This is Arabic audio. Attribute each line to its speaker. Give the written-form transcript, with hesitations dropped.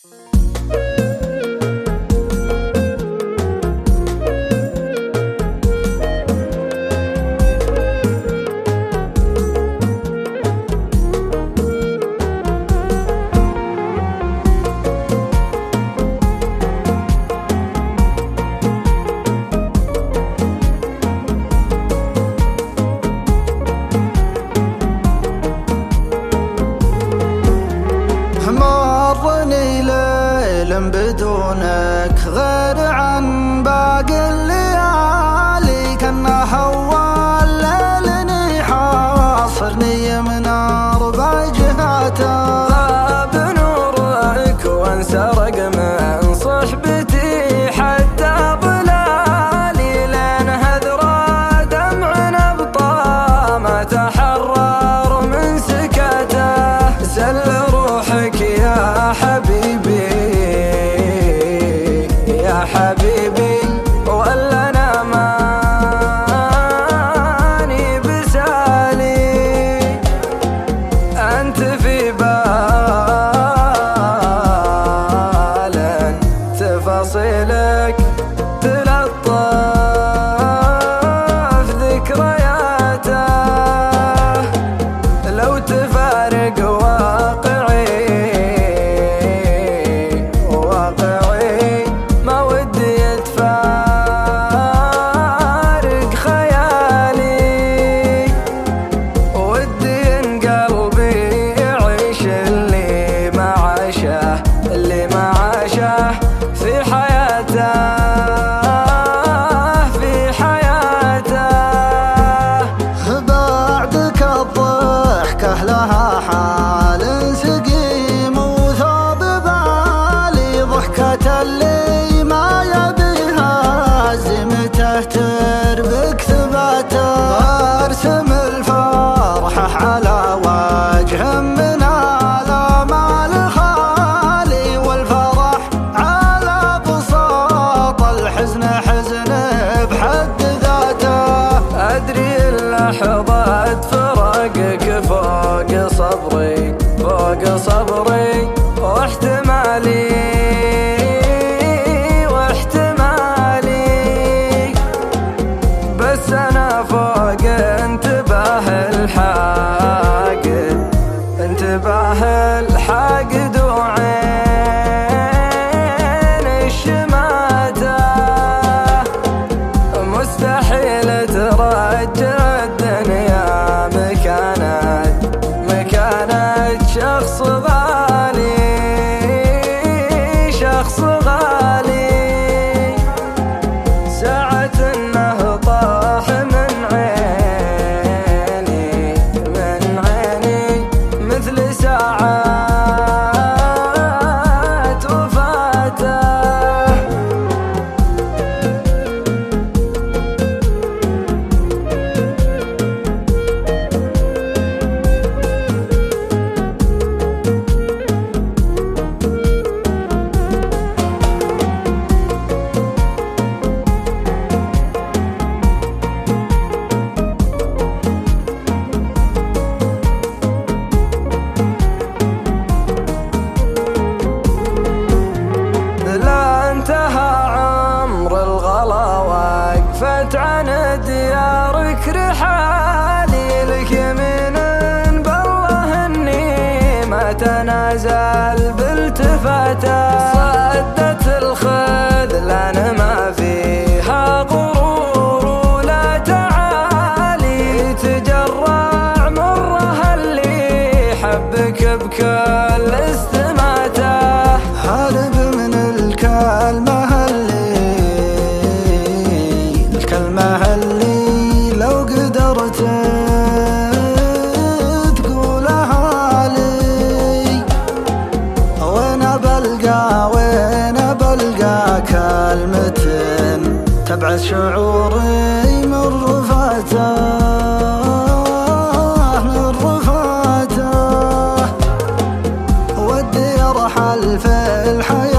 Speaker 1: مرني ليل بدونك غير عن باقي الليالي، كأنه أول ليل يحاصرني من أربع جهاته.
Speaker 2: غاب نورك وانسرق من صحبتي حتى ظلالي، لين هذرى دمع نبطى ما تحرر من سكته. سل روحك يا حبيبي يا حبيبي، ولا انا ماني بسالي، انت في بال تفاصيلك تلطف ذكرياته. لو تفارق واقعي ما ودي يتفارق خيالي، ودي ان قلبي يعيش اللي ما عاشه في حياته
Speaker 1: بعدك الضحكة لها حال سقيم وثوب بالي، ضحكة اللي ما يبيها زمته تربك ثباته. ارسم الفرحة على وجه من الآمال خالي، والفرح على بساط الحزن حزن بحد ذاته.
Speaker 2: أدري اللحظات فراقك فوق صبري واحتمالي، بس أنا فوق انتباه الحاقد وعين الشماتة. مستحيل ترجع الدنيا مكانت شخص غالي، ساعة انه طاح من عيني مثل ساعات وفاته. عن ديارك رحالي، لك يمين بالله اني ما تنازل بالتفاته. صدت الخذلان ما فيها غرور ولا تعالي، تجرع مرها اللي حبك بكل استماته.
Speaker 1: هارب من الكلمة اللي لو قدرت تقولها لي، وين بلقى كلمة تبعث شعوري من رفاته. ودي ارحل في الحياة